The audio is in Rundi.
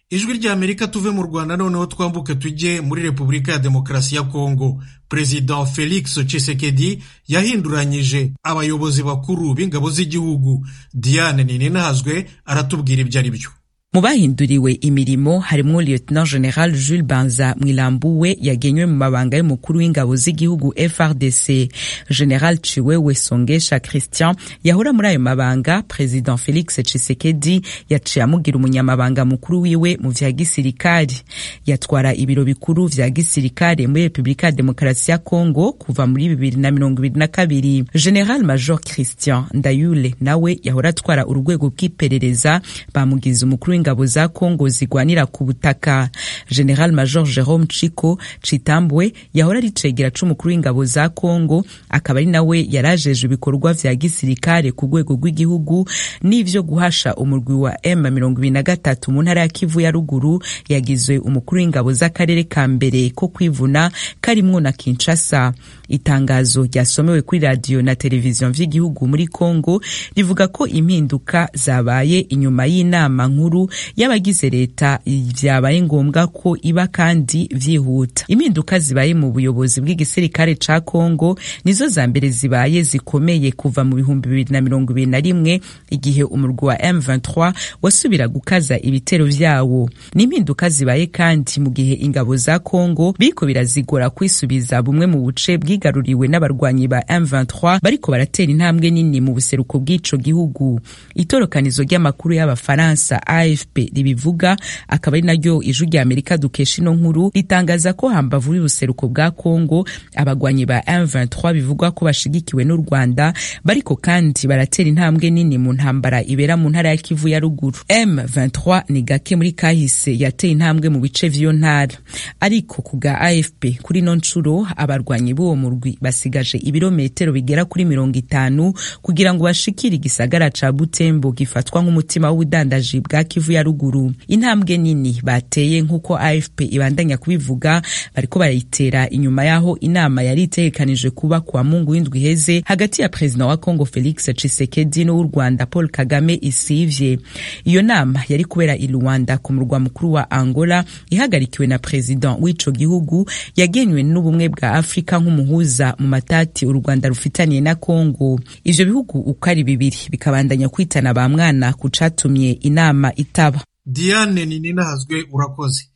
Ijwi rya Amerika tuve mu Rwanda noneho twambuke tujye muri Repubulika ya Demokarasi ya Kongo. President Felix Tshisekedi yahinduranyije abayobozi bakuru b'ingabo z'igihugu. Diane Nininahazwe aratubwira ibyo ari byo. Mu bahinduriwe imirimo harimo Lieutenant General Jules Banza Mwilambuwe yagenywe mu mabanga y'umukuru w'ingabo z'igihugu FRDC. General Chiwewe Songesha Christian yahora muri ayo mabanga. President Felix Tshisekedi yaciye amugira umunyamabanga mukuru wiwe mu vya gisirikari. Yatwara ibiro bikuru vya gisirikari muri Repubulika ya Demokarasi ya Kongo kuva muri 2022. General Major Christian Ndayule nawe yahora atwara urwego rw'iperereza bamugize umukuru ingabo za Kongo zigwanira ku butaka. General Major Jerome Chiko Chitambwe yahora ari cegera c'umukuru w'ingabo za Kongo, akaba ari nawe yarajeje ibikorwa vya gisirikare ku rwego rw'igihugu n'ivyo guhasha umurwi wa M23 mu ntara ya Kivu ya ruguru. Yagizwe umukuru w'ingabo z'akarere ka mbere ko kwivuna karimwo na Kinshasa. Itangazo ryasomewe kuri radio na televiziyo vy'igihugu muri Kongo rivuga ko impinduka zabaye inyuma y'inama nkuru y'abagize leta vyabaye ngombwa ko iba kandi vyihuta. Impinduka zibaye mu buyobozi bw'igisirikare ca Kongo nizo za mbere zibaye zikomeye kuva mu 2021 igihe umurwi wa M23 wasubira gukaza ibitero vyawo. N'impinduka zibaye kandi mu gihe ingabo za Kongo biriko birazigora kwisubiza bumwe mu buce bwigaruriwe n'abarwanyi ba M23 bariko baratera intambwe nini mu buseruko bw'ico gihugu. Itorokanizo ry'amakuru y'abafaransa AFP ribivuga, akaba ari naryo Ijwi rya Amerika dukesha ino nkuru, ritangaza ko hambavu y'ubuseruko bwa Kongo abagwanyi ba M23 bivugwa ko bashigikiwe n'u Rwanda bariko kandi baratera intambwe nini mu ntambara ibera mu ntara ya Kivu ya ruguru. M23 ni gake muri kahise yateye intambwe mu bice vy'iyo ntara, ariko kuga AFP kuri no ncuro abarwanyi b'uwo murwi basigaje ibirometero bigera kuri 50 kugira ngo bashikire igisagara ca Butembo gifatwa nk'umutima w'ubudandaji bwa Kivu ya ruguru. Intambwe nini bateye nk'uko AFP ibandanya kubivuga bariko barayitera inyuma yaho inama yari itegekanije kuba kwa Mungu w'indwi heze hagati ya President wa Kongo Felix Tshisekedi n'u Rwanda Paul Kagame isivye. Iyo nama yari kubera i Luanda ku murwa mukuru wa Angola, ihagarikiwe na President w'ico gihugu yagenywe n'ubumwe bwa Afrika nk'umuhuza mu matati u Rwanda rufitaniye na Kongo. Ivyo bihugu uko ari bibiri bikabandanya kwitana ba mwana kucatumye inama itaba. Diane Nininahazwe urakoze.